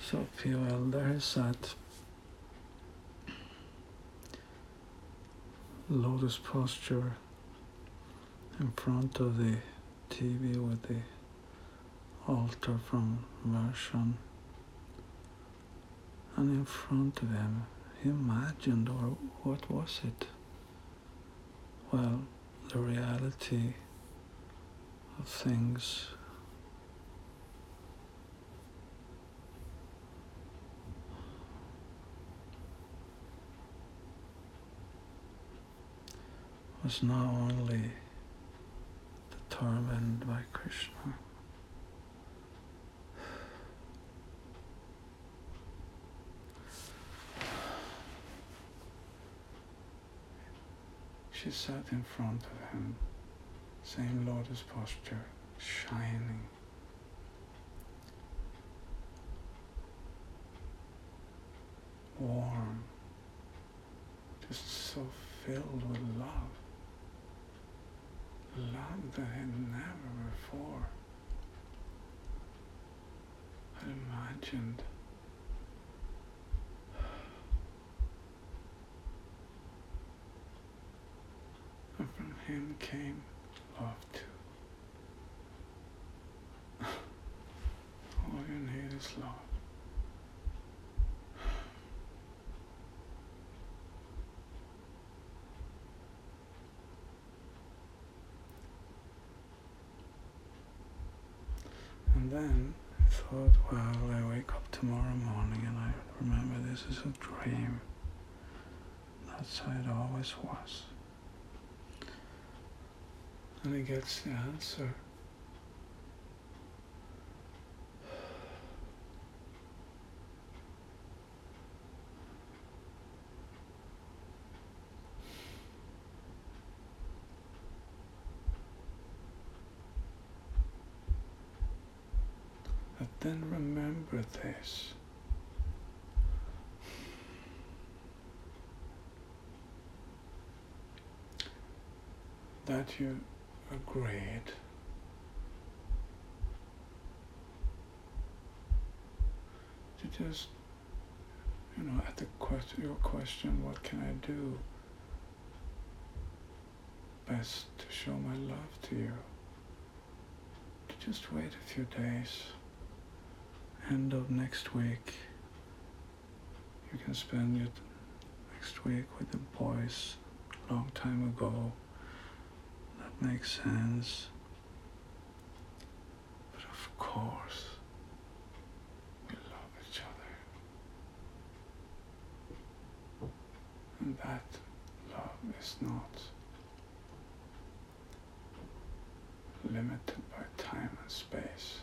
So Pio Elder sat lotus posture in front of the TV with the altar from Version, and in front of him he imagined, or what was it? Well, the reality of things was not only determined by Krishna, she sat in front of him, same lotus posture, shining. Warm, just so filled with love. Love that had never before had imagined. And from him came love too. All you need is love. And then I thought, well, I wake up tomorrow morning and I remember this is a dream. That's how it always was. And he gets the answer. But then remember this. That you agreed to just, at the your question, what can I do best to show my love to you? To just wait a few days. End of next week, you can spend your next week with the boys long time ago. That makes sense. But of course, we love each other. And that love is not limited by time and space.